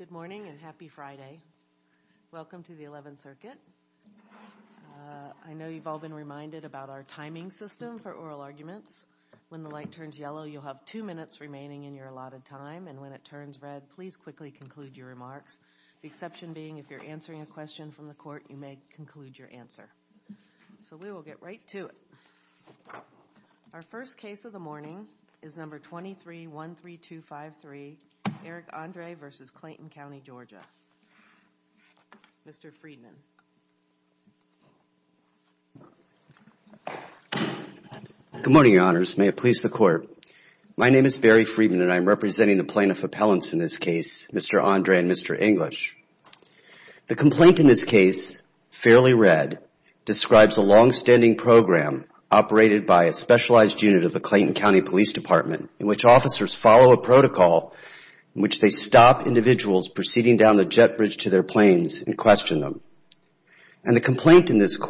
Good morning and happy Friday. Welcome to the 11th Circuit. I know you've all been reminded about our timing system for oral arguments. When the light turns yellow, you'll have 2 minutes remaining in your allotted time, and when it turns red, please quickly conclude your remarks. The exception being if you're answering a question from the court, you may conclude your answer. So we will get right to it. Our first case of the morning is number 23-13253, Eric Andre v. Clayton County, Georgia. Mr. Friedman. Good morning, Your Honors. May it please the Court. My name is Barry Friedman, and I'm representing the plaintiff appellants in this case, Mr. Andre and Mr. English. The complaint in this case, fairly read, describes a long-standing program operated by a specialized unit of the Clayton County Police Department in which officers follow a protocol in which they stop individuals proceeding down the jet bridge to their planes and question them. And the complaint in this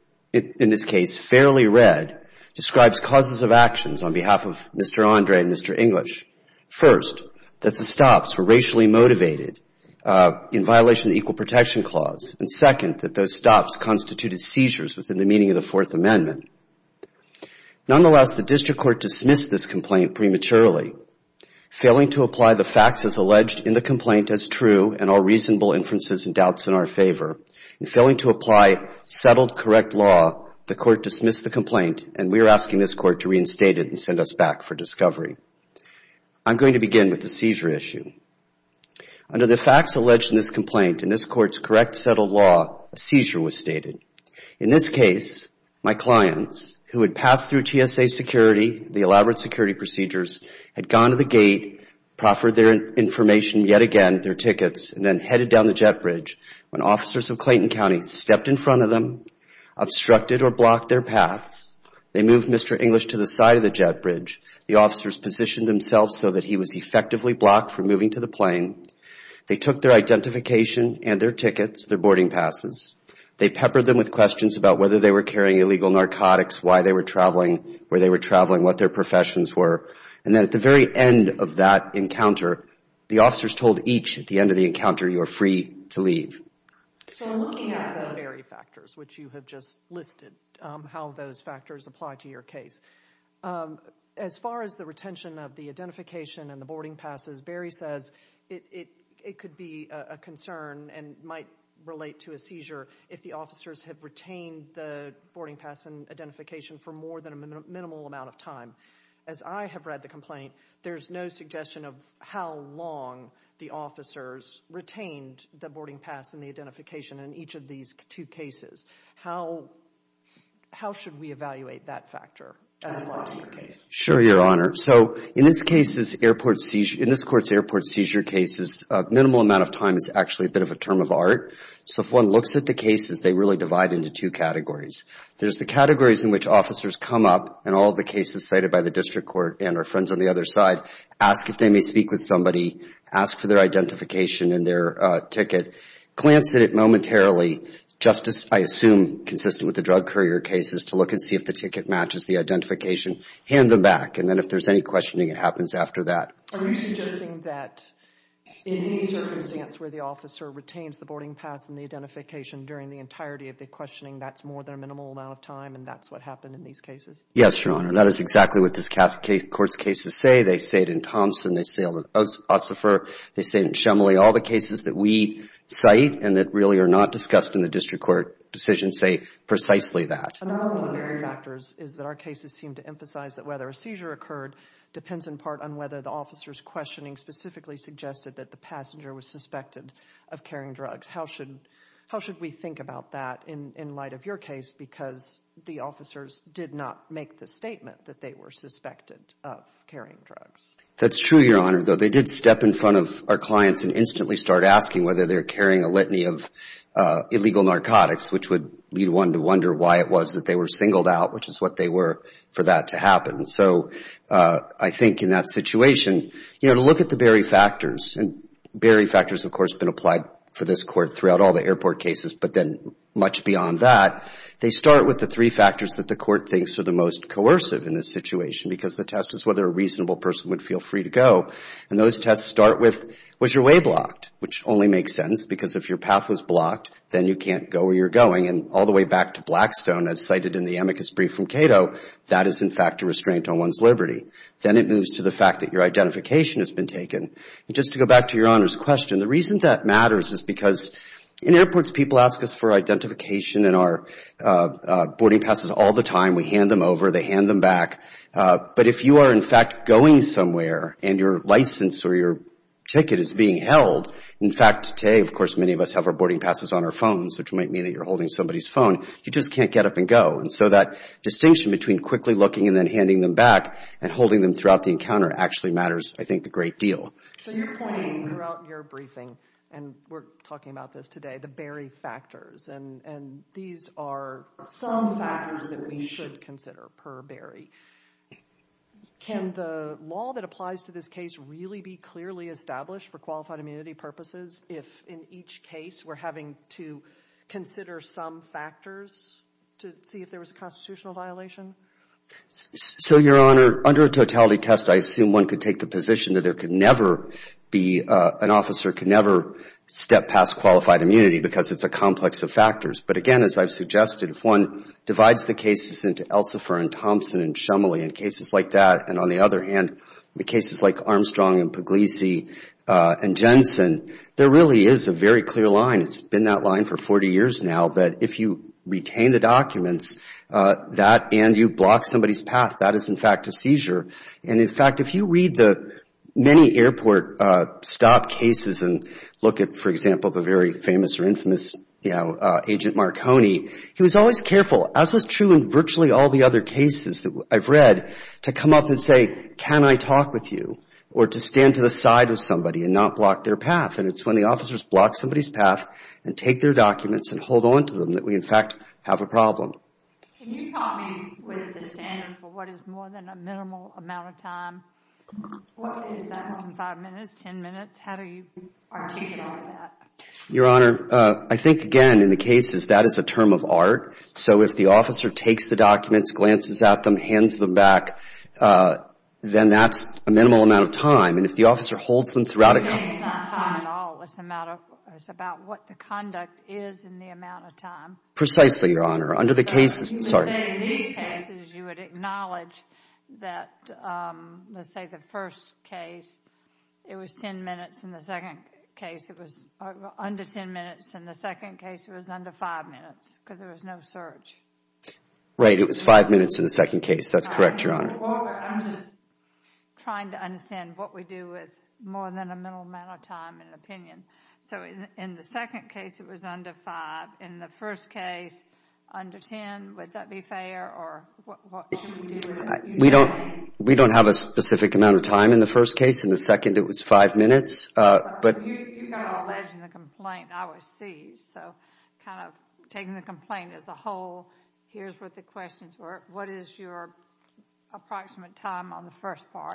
case, fairly read, describes causes of actions on behalf of Mr. Andre and Mr. English. First, that the stops were racially motivated in violation of the Equal Protection Clause. And second, that those stops constituted seizures within the meaning of the Fourth Amendment. Nonetheless, the district court dismissed this complaint prematurely, failing to apply the facts as alleged in the complaint as true and all reasonable inferences and doubts in our favor. And failing to apply settled correct law, the court dismissed the complaint, and we are asking this court to reinstate it and send us back for discovery. I'm going to begin with the seizure issue. Under the facts alleged in this complaint, in this court's correct settled law, a seizure was stated. In this case, my clients, who had passed through TSA security, the elaborate security procedures, had gone to the gate, proffered their information yet again, their tickets, and then headed down the jet bridge when officers of Clayton County stepped in front of them, obstructed or blocked their paths. They moved Mr. English to the side of the jet bridge. The officers positioned themselves so that he was effectively blocked from moving to the plane. They took their identification and their tickets, their boarding passes. They peppered them with questions about whether they were carrying illegal narcotics, why they were traveling, where they were traveling, what their professions were. And then at the very end of that encounter, the officers told each at the end of the encounter, you are free to leave. So looking at the Berry factors, which you have just listed, how those factors apply to your case, as far as the retention of the identification and the boarding passes, Berry says it could be a concern and might relate to a seizure if the officers have retained the boarding pass and identification for more than a minimal amount of time. As I have read the complaint, there's no suggestion of how long the officers retained the boarding pass and the identification in each of these two cases. How should we evaluate that factor as applied to your case? Sure, Your Honor. So in this court's airport seizure cases, a minimal amount of time is actually a bit of a term of art. So if one looks at the cases, they really divide into two categories. There's the categories in which officers come up, and all of the cases cited by the district court and our friends on the other side, ask if they may speak with somebody, ask for their identification and their ticket, glance at it momentarily, just as I assume consistent with the drug courier cases, to look and see if the ticket matches the identification, hand them back, and then if there's any questioning, it happens after that. Are you suggesting that in any circumstance where the officer retains the boarding pass and the identification during the entirety of the questioning, that's more than a minimal amount of time, and that's what happened in these cases? Yes, Your Honor. That is exactly what this court's cases say. They say it in Thompson. They say it in Ossifer. They say it in Shemley. All the cases that we cite and that really are not discussed in the district court decision say precisely that. Another one of the Berry factors is that our cases seem to emphasize that whether a seizure occurred depends in part on whether the officer's questioning specifically suggested that the passenger was suspected of carrying drugs. How should we think about that in light of your case, because the officers did not make the statement that they were suspected of carrying drugs? That's true, Your Honor, though they did step in front of our clients and instantly start asking whether they're carrying a litany of illegal narcotics, which would lead one to wonder why it was that they were singled out, which is what they were, for that to happen. So I think in that situation, to look at the Berry factors, and Berry factors, of course, have been applied for this court throughout all the airport cases, but then much beyond that. They start with the three factors that the court thinks are the most coercive in this situation, because the test is whether a reasonable person would feel free to go. And those tests start with, was your way blocked? Which only makes sense, because if your path was blocked, then you can't go where you're going. And all the way back to Blackstone, as cited in the amicus brief from Cato, that is in fact a restraint on one's liberty. Then it moves to the fact that your identification has been taken. And just to go back to Your Honor's question, the reason that matters is because in airports, people ask us for identification in our boarding passes all the time. We hand them over. They hand them back. But if you are, in fact, going somewhere and your license or your ticket is being held, in fact, today, of course, many of us have our boarding passes on our phones, which might mean that you're holding somebody's phone. You just can't get up and go. And so that distinction between quickly looking and then handing them back and holding them throughout the encounter actually matters, I think, a great deal. So you're pointing throughout your briefing, and we're talking about this today, the Berry factors, and these are some factors that we should consider per Berry. Can the law that applies to this case really be clearly established for qualified immunity purposes if in each case we're having to consider some factors to see if there was a constitutional violation? So, Your Honor, under a totality test, I assume one could take the position that there could never be, an officer could never step past qualified immunity because it's a complex of factors. But again, as I've suggested, if one divides the cases into Elsefer and Thompson and Shumley and cases like that, and on the other hand, the cases like Armstrong and Puglisi and Jensen, there really is a very clear line. It's been that line for 40 years now that if you retain the documents, that and you block somebody's path, that is in fact a seizure. And in fact, if you read the many airport stop cases and look at, for example, the very famous or infamous, Agent Marconi, he was always careful, as was true in virtually all the other cases that I've read, to come up and say, can I talk with you? Or to stand to the side of somebody and not block their path. And it's when the officers block somebody's path and take their documents and hold on to them that we in fact have a problem. Can you help me with the standard for what is more than a minimal amount of time? What is that, more than 5 minutes, 10 minutes? How do you articulate that? Your Honor, I think, again, in the cases, that is a term of art. So if the officer takes the documents, glances at them, hands them back, then that's a minimal amount of time. And if the officer holds them throughout It's not time at all. It's about what the conduct is in the amount of time. Precisely, Your Honor. Under the cases, you would say in these cases, you would acknowledge that, let's say the first case, it was 10 minutes. In the second case, it was under 10 minutes. In the second case, it was under 5 minutes because there was no search. Right. It was 5 minutes in the second case. That's correct, Your Honor. I'm just trying to understand what we do with more than a minimal amount of time in an opinion. So in the second case, it was under 5. In the first case, under 10. Would that be fair, or what should we do with it? We don't have a specific amount of time in the first case. In the second, it was 5 minutes. But you got alleged in the complaint I was seized. So kind of taking the complaint as a whole, here's what the questions were. What is your approximate time on the first part?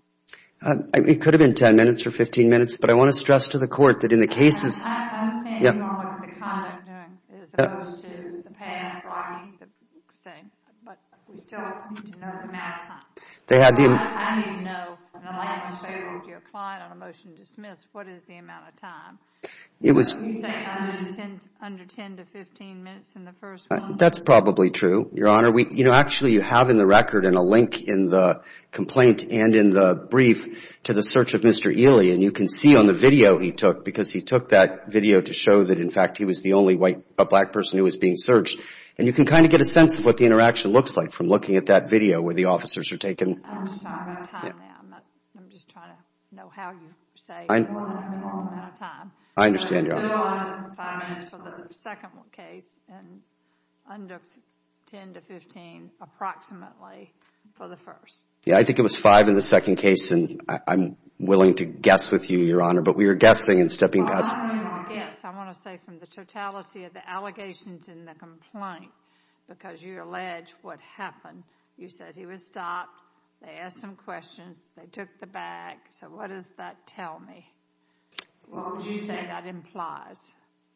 It could have been 10 minutes or 15 minutes, but I want to stress to the Court that in the cases... I understand you want to look at the conduct doing as opposed to the path blocking the thing, but we still need to know the amount of time. I need to know, in the light most favorable to your client on a motion to dismiss, what is the amount of time? You say under 10 to 15 minutes in the first one? That's probably true, Your Honor. Actually, you have in the record and a link in the complaint and in the brief to the search of Mr. Ely, and you can see on the video he took, because he took that video to show that, in fact, he was the only black person who was being searched. And you can kind of get a sense of what the interaction looks like from looking at that video where the officers are taken. I'm just talking about time now. I'm just trying to know how you say more than a minimal amount of time. I understand, Your Honor. Still under 5 minutes for the second case and under 10 to 15 approximately for the first. Yeah, I think it was 5 in the second case, and I'm willing to guess with you, Your Honor, but we were guessing and stepping past. I don't even want to guess. I want to say from the totality of the allegations in the complaint, because you allege what happened. You said he was stopped. They asked some questions. They took the bag. So what does that tell me? What would you say that implies?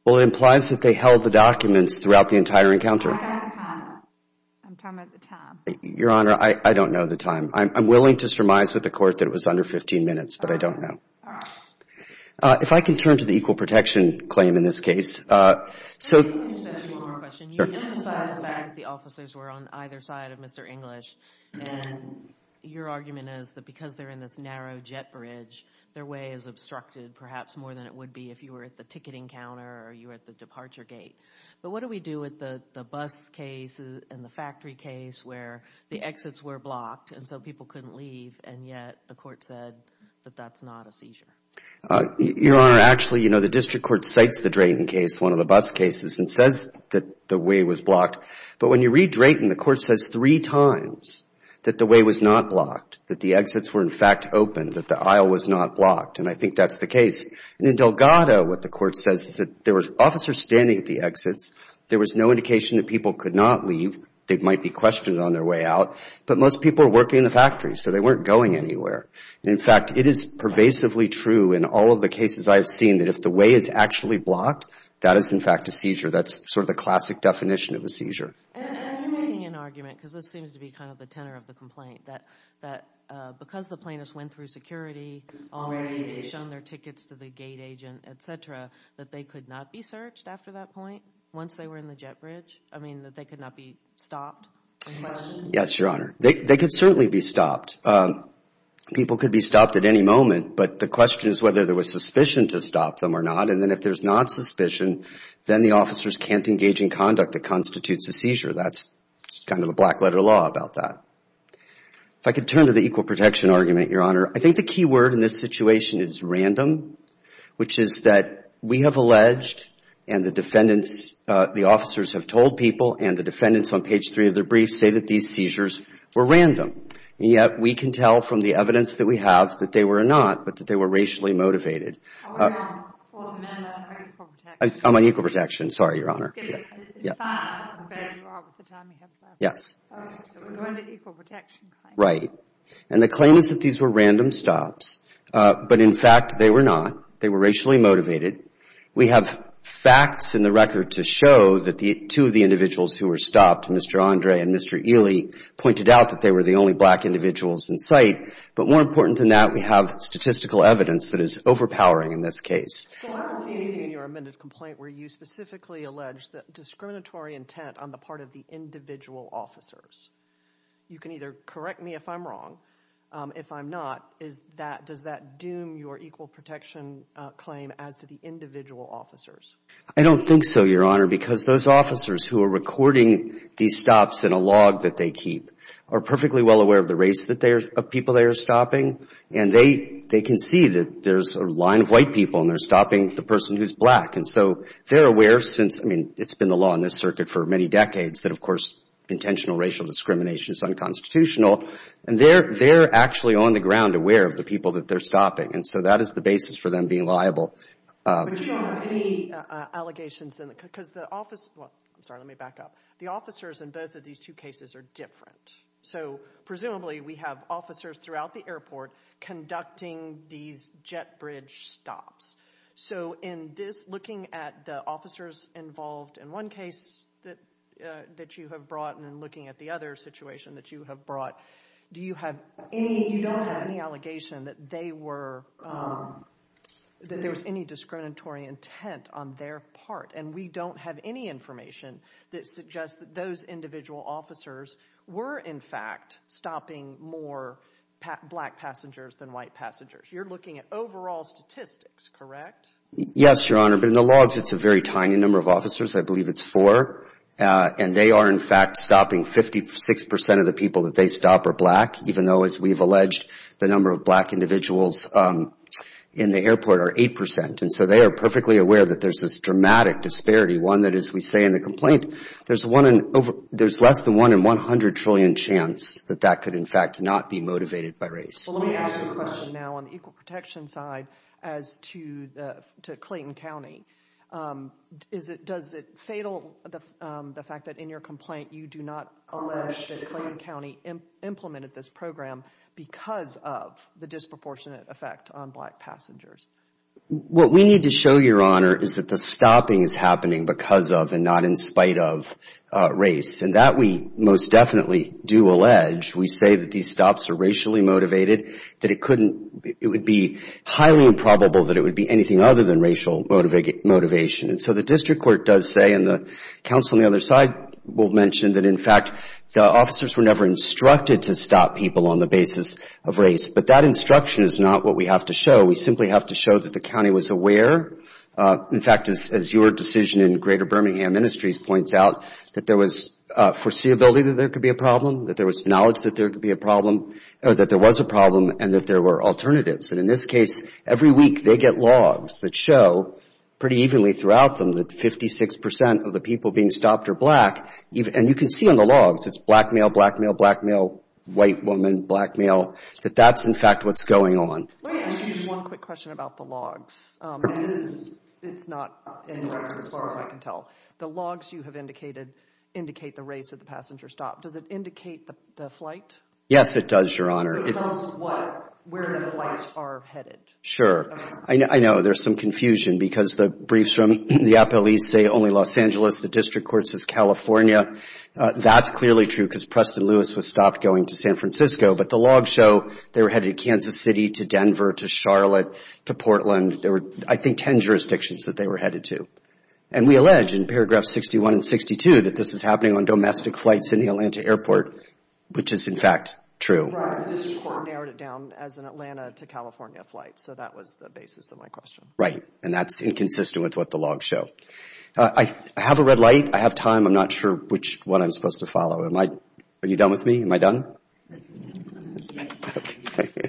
Well, it implies that they held the documents throughout the entire encounter. I got the comment. I'm talking about the time. Your Honor, I don't know the time. I'm willing to surmise with the Court that it was under 15 minutes, but I don't know. All right. If I can turn to the equal protection claim in this case. Let me just ask you one more question. You emphasize the fact that the officers were on either side of Mr. English, and your argument is that because they're in this narrow jet bridge, their way is obstructed perhaps more than it would be if you were at the ticketing counter or you were at the departure gate. But what do we do with the bus case and the factory case where the exits were blocked and so people couldn't leave, and yet the Court said that that's not a seizure? Your Honor, actually, the district court cites the Drayton case, one of the bus cases, and says that the way was blocked. But when you read Drayton, the Court says 3 times that the way was not blocked, that the exits were in fact open, that the aisle was not blocked. And I think that's the case. And in Delgado, what the Court says is that there were officers standing at the exits. There was no indication that people could not leave. They might be questioned on their way out. But most people are working in the factory, so they weren't going anywhere. And in fact, it is pervasively true in all of the cases I've seen that if the way is actually blocked, that is in fact a seizure. That's sort of the classic definition of a seizure. And you're making an argument, because this seems to be kind of the tenor of the complaint, that because the plaintiffs went through security already, they'd shown their tickets to the gate agent, et cetera, that they could not be searched after that point once they were in the jet bridge? I mean, that they could not be stopped and questioned? Yes, Your Honor. They could certainly be stopped. People could be stopped at any moment, but the question is whether there was suspicion to stop them or not. And then if there's not suspicion, then the officers can't engage in conduct that constitutes a seizure. That's kind of the black letter law about that. If I could turn to the equal protection argument, Your Honor, I think the key word in this situation is random, which is that we have alleged, and the defendants, the officers have told people, and the defendants on page 3 of their brief say that these seizures were random. And yet we can tell from the evidence that we have that they were not, but that they were racially motivated. Are we on Fourth Amendment or equal protection? I'm on equal protection. Sorry, Your Honor. It's fine. I'm glad you are with the time you have left. Yes. Okay, so we're going to equal protection claim. Right. And the claim is that these were random stops, but in fact they were not. They were racially motivated. We have facts in the record to show that the 2 of the individuals who were stopped, Mr. Andre and Mr. Ely, pointed out that they were the only black individuals in sight. But more important than that, we have statistical evidence that is overpowering in this case. So I don't see anything in your amended complaint where you specifically allege that discriminatory intent on the part of the individual officers. You can either correct me if I'm wrong. If I'm not, does that doom your equal protection claim as to the individual officers? I don't think so, Your Honor, because those officers who are recording these stops in a log that they keep are perfectly well aware of the race of people they are stopping, and they can see that there's a line of white people and they're stopping the person who's black. And so they're aware it's been the law in this circuit for many decades that, of course, intentional racial discrimination is unconstitutional, and they're actually on the ground aware of the people that they're stopping, and so that is the basis for them being liable. But you don't have any allegations because let me back up. The officers in both of these 2 cases are different. So presumably we have officers throughout the airport conducting these jet bridge stops. So in this, looking at the officers involved in one case that you have brought, and then looking at the other situation that you have brought, you don't have any allegation that they were that there was any discriminatory intent on their part, and we don't have any information that suggests that those individual officers were in fact stopping more black passengers than white passengers. You're looking at overall statistics, correct? Yes, Your Honor, but in the logs it's a very tiny number of officers. I believe it's 4. And they are, in fact, stopping 56% of the people that they stop are black, even though, as we've alleged, the number of black individuals in the airport are 8%. And so they are perfectly aware that there's this dramatic disparity, one that, as we say in the complaint, there's less than 1 in 100 trillion chance that could, in fact, not be motivated by race. Well, let me ask you a question now on the equal protection side as to Clayton County. Does it fatal the fact that in your complaint you do not allege that Clayton County implemented this program because of the disproportionate effect on black passengers? What we need to show, Your Honor, is that the stopping is happening because of and not in spite of race. And that we most definitely do allege. We say that these stops are racially motivated, that it would be highly improbable that it would be anything other than racial motivation. And so the district court does say, and the counsel on the other side will mention that, in fact, the officers were never instructed to stop people on the basis of race. But that instruction is not what we have to show. We simply have to show that the county was aware. In fact, as your decision in Greater Birmingham Ministries points out, that there was foreseeability that there could be a problem, that there was knowledge that there could be a problem, or that there was a problem, and that there were alternatives. And in this case, every week they get logs that show pretty evenly throughout them that 56% of the people being stopped are black. And you can see on the logs, it's black male, black male, black male, white woman, black male, that that's in fact what's going on. Let me ask you just one quick question about the logs. And it's not in the record as far as I can tell. The logs you have indicate the race of the passenger stop. Does it indicate the flight? Yes, it does, Your Honor. It tells where the flights are headed. Sure. I know there's some confusion because the briefs from the appellees say only Los Angeles, the district court says California. That's clearly true because Preston Lewis was stopped going to San Francisco, but the logs show they were headed to Kansas City, to Denver, to Charlotte, to Portland. There were, I think, 10 jurisdictions that they were headed to. And we allege in paragraphs 61 and 62 that this is happening on domestic flights in the Atlanta airport, which is in fact true. Right. The district court narrowed it down as an Atlanta to California flight. So that was the basis of my question. Right. And that's inconsistent with what the logs show. I have a red light. I have time. I'm not sure which one I'm supposed to follow. Are you done with me? Am I done? Okay.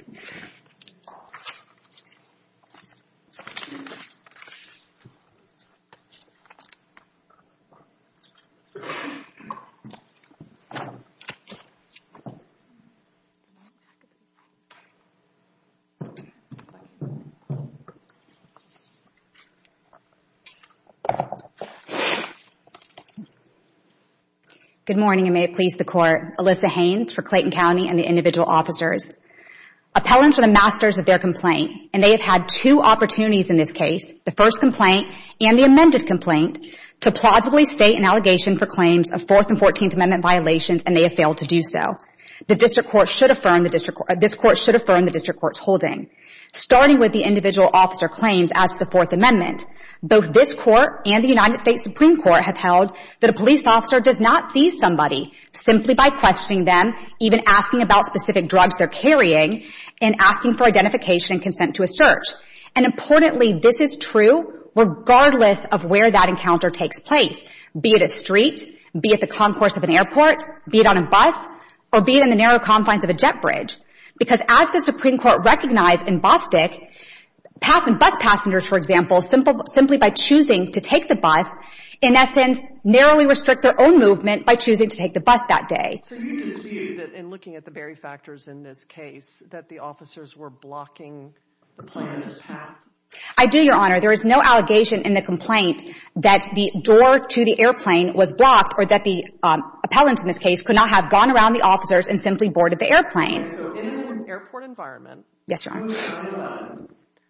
Good morning, and may it please the Court. Alyssa Haynes for Clayton County and the individual officers. Appellants are the masters of their complaint, and they have had two opportunities in this case, the first complaint and the amended complaint, to plausibly state an allegation for claims of Fourth and 14th Amendment violations, and they have failed to do so. This court should affirm the district court's holding. Starting with the individual officer claims as to the Fourth Amendment, both this court and the United States Supreme Court have held that a police officer does not seize somebody simply by questioning them, even asking about specific drugs they're carrying, and asking for identification and consent to a search. And importantly, this is true regardless of where that encounter takes place, be it a street, be it the concourse of an airport, be it on a bus, or be it in the narrow confines of a jet bridge. Because as the Supreme Court recognized in Bostick, bus passengers, for example, simply by choosing to take the bus, in essence, narrowly restrict their own movement by choosing to take the bus that day. So you dispute that in looking at the Berry factors in this case, that the officers were blocking the plaintiff's path? I do, Your Honor. There is no allegation in the complaint that the door to the airplane was blocked or that the appellants in this case could not have gone around the officers and simply boarded the airplane. So in an airport environment, yes, Your Honor.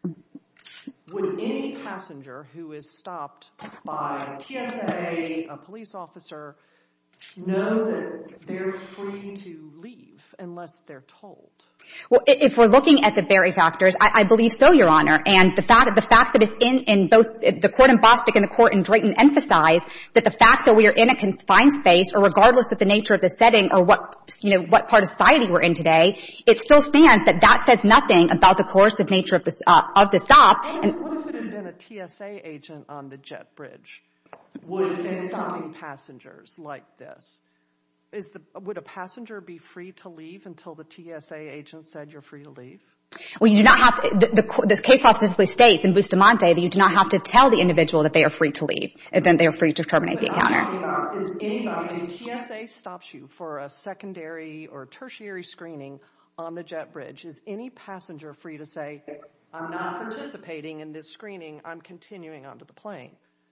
Would any passenger who is stopped by TSA, a police officer, know that they're free to leave unless they're told? Well, if we're looking at the Berry factors, I believe so, Your Honor. And the fact that it's in both the court in Bostick and the court in Drayton emphasize that the fact that we are in a confined space, or regardless of the nature of the setting or what part of society we're in today, it still stands that says nothing about the coercive nature of the stop. What if it had been a TSA agent on the jet bridge? Would have been stopping passengers like this? Would a passenger be free to leave until the TSA agent said you're free to leave? Well, you do not have to. This case law specifically states in Bustamante that you do not have to tell the individual that they are free to leave, and then they are free to terminate the encounter. Is anybody, if TSA stops you for a secondary or tertiary screening on the jet bridge, is any passenger free to say, I'm not participating in this screening, I'm continuing onto the plane?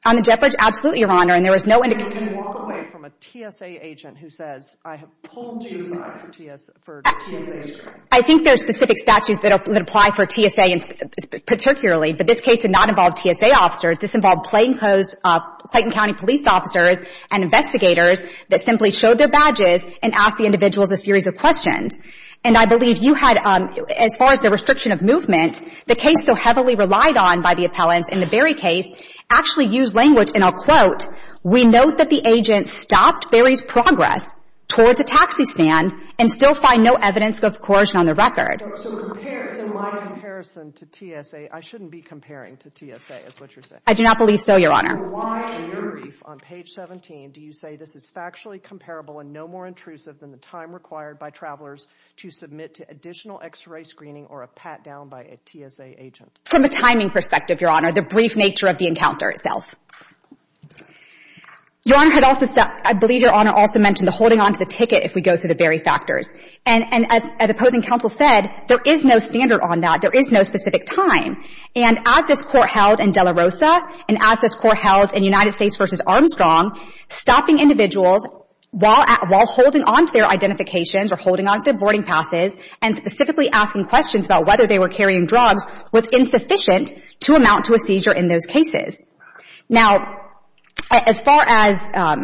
On the jet bridge, absolutely, Your Honor, and there was no indication. You can walk away from a TSA agent who says, I have pulled you aside for TSA screening. I think there are specific statutes that apply for TSA particularly, but this case did not involve TSA officers. This involved plainclothes Clayton County police officers and investigators that simply showed their badges and asked the individuals a series of questions. And I believe you had, as far as the restriction of movement, the case so heavily relied on by the appellants in the Berry case actually used language, and I'll quote, "We note that the agent stopped Berry's progress towards a taxi stand and still find no evidence of coercion on the record." So my comparison to TSA, I shouldn't be comparing to TSA, is what you're saying. I do not believe so, Your Honor. So why, in your brief on page 17, do you say this is factually comparable and no more intrusive than the time required by travelers to submit to additional X-ray screening or a pat-down by a TSA agent? From a timing perspective, Your Honor, the brief nature of the encounter itself. Your Honor had also said, I believe Your Honor also mentioned the holding on to the ticket if we go through the Berry factors. And as opposing counsel said, there is no standard on that. There is no specific time. And as this court held in De La Rosa and as this court held in United States v. Armstrong, stopping individuals while holding on to their identifications or holding on to their boarding passes and specifically asking questions about whether they were carrying drugs was insufficient to amount to a seizure in those cases. Now, as far as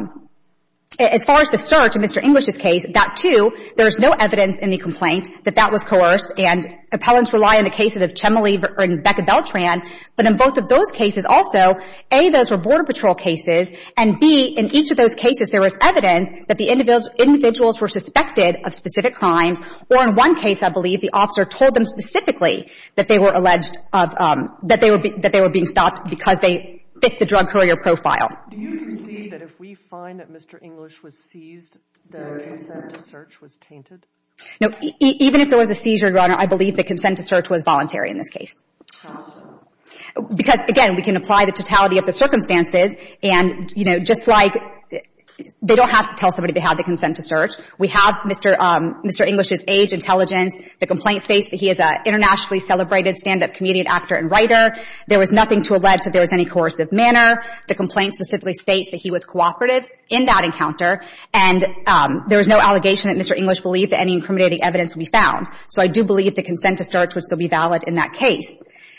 the search in Mr. English's case, that too, there is no evidence in the complaint that was coerced, and appellants rely on the cases of Chemily and Becca Beltran, but in both of those cases also, A, those were Border Patrol cases, and B, in each of those cases there was evidence that the individuals were suspected of specific crimes, or in one case, I believe, the officer told them specifically that they were alleged of, that they were being stopped because they fit the drug courier profile. Do you concede that if we find that Mr. English was seized, the consent to search was tainted? No, even if there was a seizure, Your Honor, I believe the consent to search was voluntary in this case. How so? Because, again, we can apply the totality of the circumstances and, you know, just like they don't have to tell somebody they have the consent to search. We have Mr. English's age, intelligence. The complaint states that he is an internationally celebrated stand-up comedian, actor, and writer. There was nothing to allege that there was any coercive manner. The complaint specifically states that he was cooperative in that encounter, and there was no allegation that Mr. English believed that any incriminating evidence would be found. So I do believe the consent to search would still be valid in that case.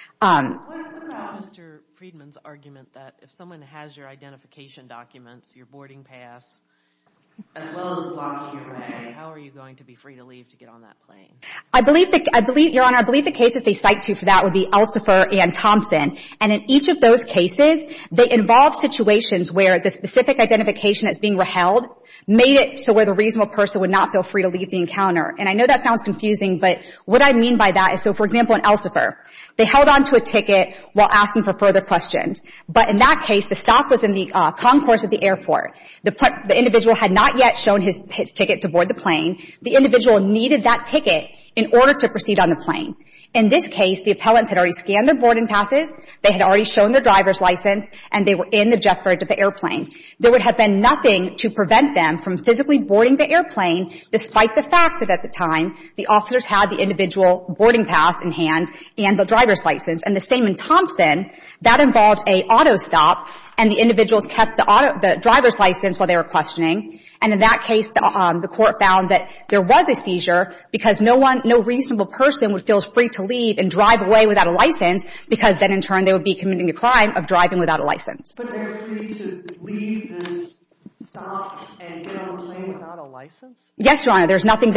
What about Mr. Friedman's argument that if someone has your identification documents, your boarding pass, as well as locking your bag, how are you going to be free to leave to get on that plane? I believe, Your Honor, I believe the cases they cite to for that would be Elsifer and Thompson. And in each of those cases, they involve situations where the specific identification that's being withheld made it so where the reasonable person would not feel free to leave the encounter. And I know that sounds confusing, but what I mean by that is, so for example, in Elsifer, they held on to a ticket while asking for further questions. But in that case, the stop was in the concourse at the airport. The individual had not yet shown his ticket to board the plane. The individual needed that ticket in order to proceed on the plane. In this case, the appellants had already scanned their boarding passes, they had already shown their driver's license, and they were in the jet bridge of the airplane. There would have been nothing to prevent them from physically boarding the airplane, despite the fact that at the time, the officers had the individual boarding pass in hand and the driver's license. And the same in Thompson, that involved a auto stop, and the individuals kept the driver's license while they were questioning. And in that case, the court found that there was a seizure because no reasonable person would feel free to leave and drive away without a license, because then in turn they would be committing the crime of driving without a license. But they're free to leave this stop and get on a plane without a license? Yes, Your Honor. There's nothing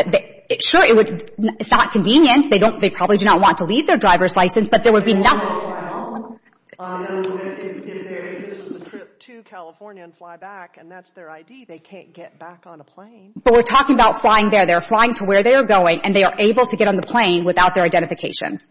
it's not convenient. They probably do not want to leave their driver's license, but there would be nothing. If this was a trip to California and fly back and that's their ID, they can't get back on a plane. But we're talking about flying there. They're flying to where they are going, and they are able to get on the plane without their identifications.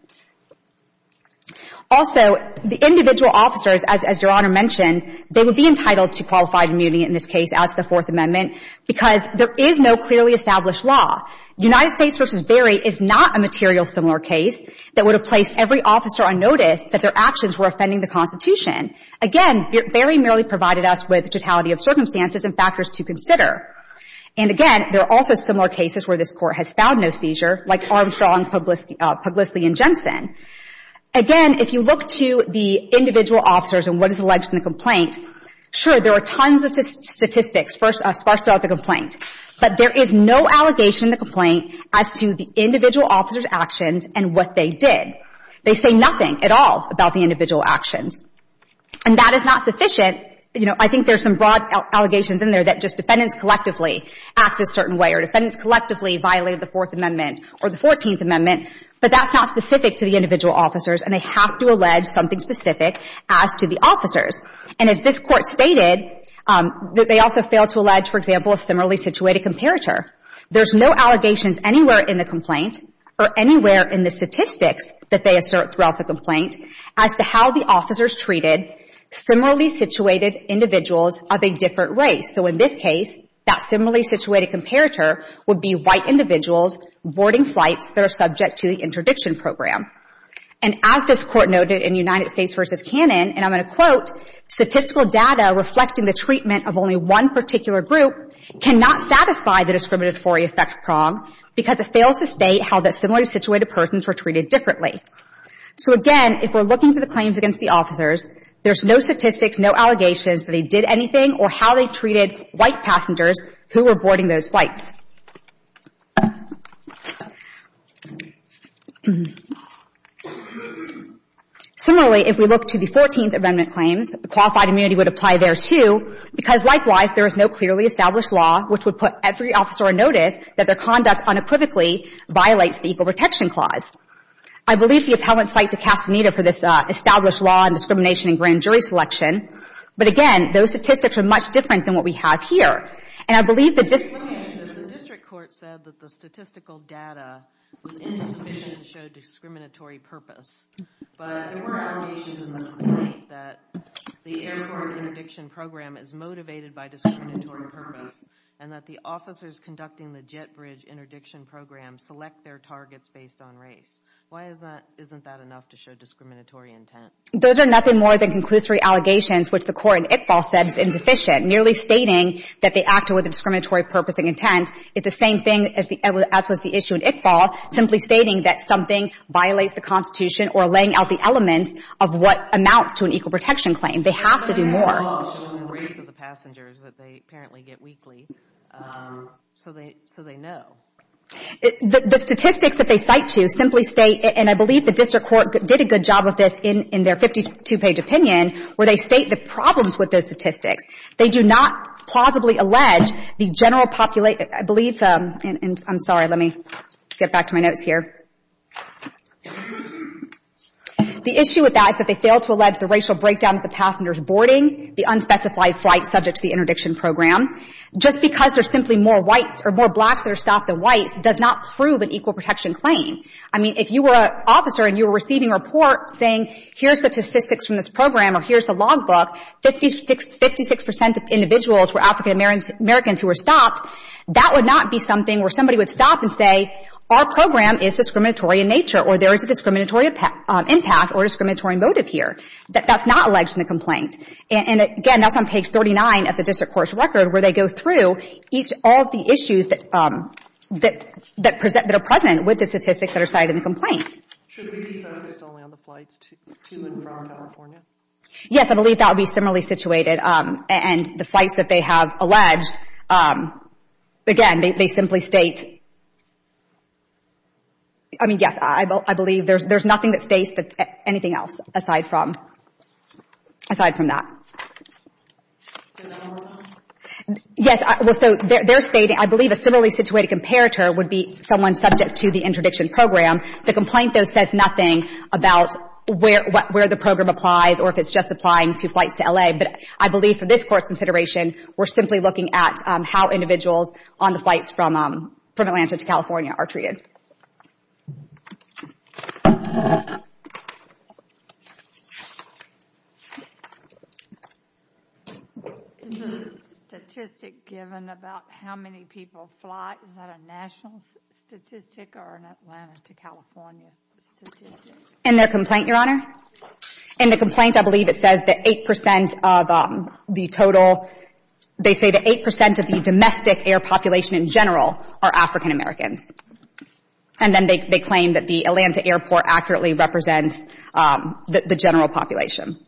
Also, the individual officers, as Your Honor mentioned, they would be entitled to qualified immunity in this case as to the Fourth Amendment because there is no clearly established law. United States v. Berry is not a material similar case that would have placed every officer on notice that their actions were offending the Constitution. Again, Berry merely provided us with the totality of circumstances and factors to consider. And again, there are also similar cases where this Court has found no seizure, like Armstrong, Puglisi, and Jensen. Again, if you look to the individual officers and what is alleged in the complaint, sure, there are tons of statistics sparse throughout the complaint, but there is no allegation in the complaint as to the individual officers' actions and what they did. They say nothing at all about the individual actions. And that is not sufficient. I think there's some broad allegations in there that just defendants collectively act a certain way or defendants collectively violated the Fourth Amendment or the 14th Amendment, but that's not specific to the individual officers, and they have to allege something specific as to the officers. And as this Court stated, they also failed to allege, for example, a similarly situated comparator. There's no allegations anywhere in the complaint or anywhere in the statistics that they assert throughout the complaint as to how the officers treated similarly situated individuals of a different race. So in this case, that similarly situated comparator would be white individuals boarding flights that are subject to the interdiction program. And as this Court noted in United States v. Cannon, and I'm going to quote, statistical data reflecting the treatment of only one particular group cannot satisfy the discriminatory effect prong because it fails to state how the similarly situated persons were treated differently. So again, if we're looking to the claims against the officers, there's no statistics, no allegations that they did anything or how they treated white passengers who were boarding those flights. Similarly, if we look to the 14th Amendment claims, the qualified immunity would apply there too, because likewise there is no clearly established law which would put every officer on notice that their conduct unequivocally violates the Equal Protection Clause. I believe the appellant cite to Castaneda for this established law on discrimination in grand jury selection. But again, those statistics are much different than what we have here. And I believe the district court said that the statistical data was insufficient to show discriminatory purpose. But there were allegations in the complaint that the airport interdiction program is motivated by discriminatory purpose and that the officers conducting the jet bridge interdiction program select their targets based on race. Why isn't that enough to show discriminatory intent? Those are nothing more than conclusory allegations, which the Court in Iqbal said is insufficient. Merely stating that they acted with a discriminatory purpose and intent is the same thing as was the issue in Iqbal, simply stating that something violates the Constitution or laying out the elements of what amounts to an equal protection claim. They have to do more. Showing the race of the passengers that they apparently get weekly, so they know. The statistics that they cite to simply state, and I believe the district court did a good job of this in their 52-page opinion, where they state the problems with those statistics. They do not plausibly allege the general population. I believe, and I'm sorry, let me get back to my notes here. The issue with that is that they fail to allege the racial breakdown of the passengers boarding the unspecified flight subject to the interdiction program. Just because there's simply more whites or more blacks that are stopped than whites does not prove an equal protection claim. I mean, if you were an officer and you were receiving a report saying, here's the statistics from this program or here's the logbook, 56% of individuals were African Americans who were stopped, that would not be something where somebody would stop and say, our program is discriminatory in nature, or there is a discriminatory impact or discriminatory motive here. That's not alleged in the complaint. And again, that's on page 39 of the district court's record, where they go through all of the issues that are present with the statistics that are cited in the complaint. Should we be focused only on the flights to and from California? Yes, I believe that would be similarly situated. And the flights that they have alleged, again, they simply state. I mean, yes, I believe there's nothing that states that anything else aside from that. Yes, well, so they're stating, I believe a similarly situated comparator would be someone subject to the interdiction program. The complaint, though, says nothing about where the program applies or if it's just applying to flights to L.A. But I believe for this Court's consideration, we're simply looking at how individuals on the flights from Atlanta to California are treated. Is the statistic given about how many people fly, is that a national statistic or an Atlanta to California statistic? In their complaint, Your Honor? In the complaint, I believe it says that 8% of the total, they say that 8% of the domestic air population in general are African Americans. And then they claim that the Atlanta airport accurately represents the general population.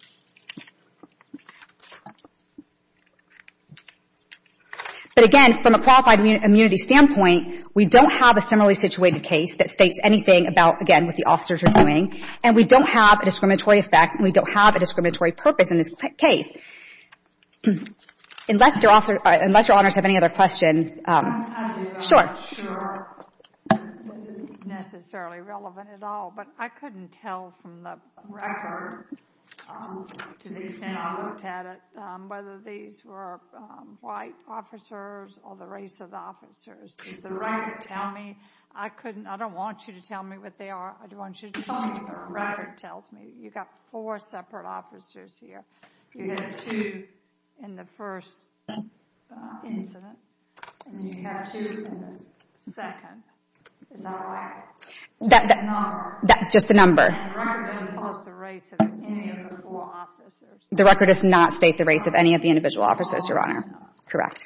But again, from a qualified immunity standpoint, we don't have a similarly situated case that states anything about, again, what the officers are doing, and we don't have a discriminatory effect, and we don't have a discriminatory purpose in this case. Unless your honors have any other questions. I do. Sure. I'm not sure that it's necessarily relevant at all, but I couldn't tell from the record, to the extent I looked at it, whether these were white officers or the race of the officers. Does the record tell me? I don't want you to tell me what they are. I want you to tell me what the record tells me. You got 4 separate officers here. You had 2 in the first incident, and you have 2 in the second. Is that right? Just the number. And the record doesn't tell us the race of any of the 4 officers. The record does not state the race of any of the individual officers, Your Honor. Correct.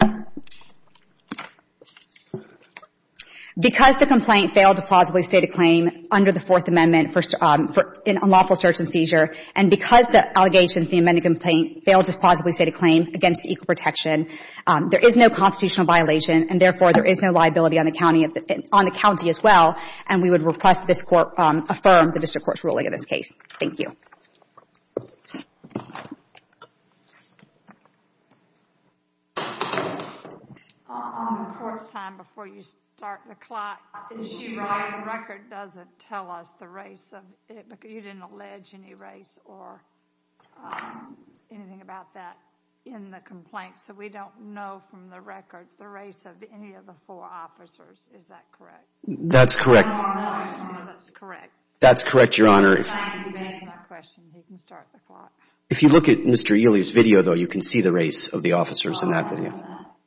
Because the complaint failed to plausibly state a claim under the Fourth Amendment for unlawful search and seizure, and because the allegations in the amended complaint failed to plausibly state a claim against the equal protection, there is no constitutional violation, and therefore there is no liability on the county as well, and we would request this court affirm the district court's ruling in this case. Thank you. On the court's time before you start the clock, is she right? The record doesn't tell us the race of it, because you didn't allege any race or anything about that in the complaint, so we don't know from the record the race of any of the 4 officers. Is that correct? That's correct. That's correct. That's correct, Your Honor. Thank you for answering my question. He can start the clock. If you look at Mr. Ely's video, though, you can see the race of the officers in that video.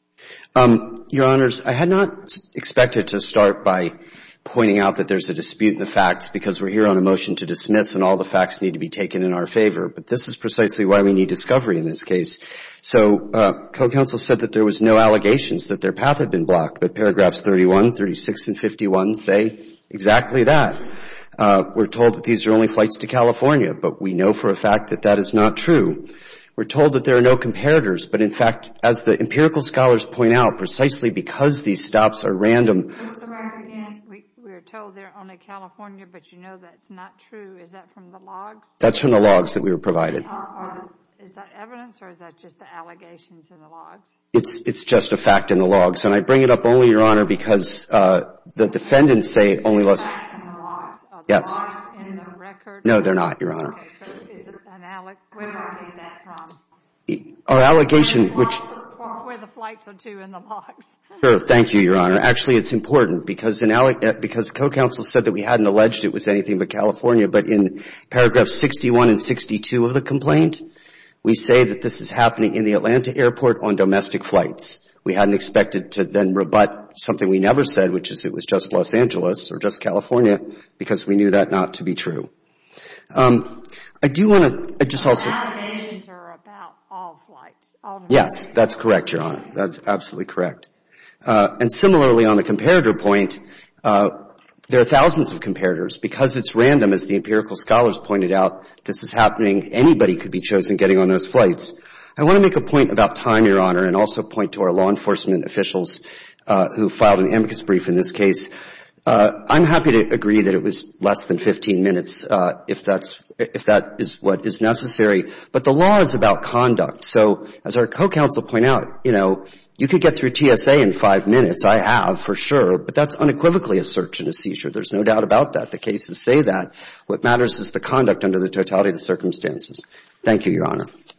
Your Honors, I had not expected to start by pointing out that there's a dispute in the facts, because we're here on a motion to dismiss and all the facts need to be taken in our favor. But this is precisely why we need discovery in this case. So co-counsel said that there was no allegations that their path had been blocked, but paragraphs 31, 36, and 51 say exactly that. We're told that these are only flights to California, but we know for a fact that that is not true. We're told that there are no comparators, but in fact, as the empirical scholars point out, precisely because these stops are random. Again, we're told they're only California, but you know that's not true. Is that from the logs? That's from the logs that we were provided. Is that evidence, or is that just the allegations in the logs? It's just a fact in the logs, and I bring it up only, Your Honor, because the defendants say only less. Facts in the logs. Are Yes. The logs in the record? No, they're not, Your Honor. Okay, so is it where do I get that from? Our allegation, which... Where the flights are to in the logs. Sure, thank you, Your Honor. Actually, it's important because co-counsel said that we hadn't alleged it was anything but California, but in paragraphs 61 and 62 of the complaint, we say that this is happening in the Atlanta airport on domestic flights. We hadn't expected to then rebut something we never said, which is it was just Los Angeles or just California, because we knew that not to be true. I do want to just also... The allegations are about all flights. Yes, that's correct, Your Honor. That's absolutely correct. And similarly, on the comparator point, there are thousands of comparators. Because it's random, as the empirical scholars pointed out, this is happening. Anybody could be chosen getting on those flights. I want to make a point about time, Your Honor, and also point to our law enforcement officials who filed an amicus brief in this case. I'm happy to agree that it was less than 15 minutes if that is what is necessary. But the law is about conduct. So as our co-counsel point out, you could get through TSA in 5 minutes. I have, for sure. But that's unequivocally a search and a seizure. There's no doubt about that. The cases say that. What matters is the conduct under the totality of the circumstances. Thank you, Your Honor.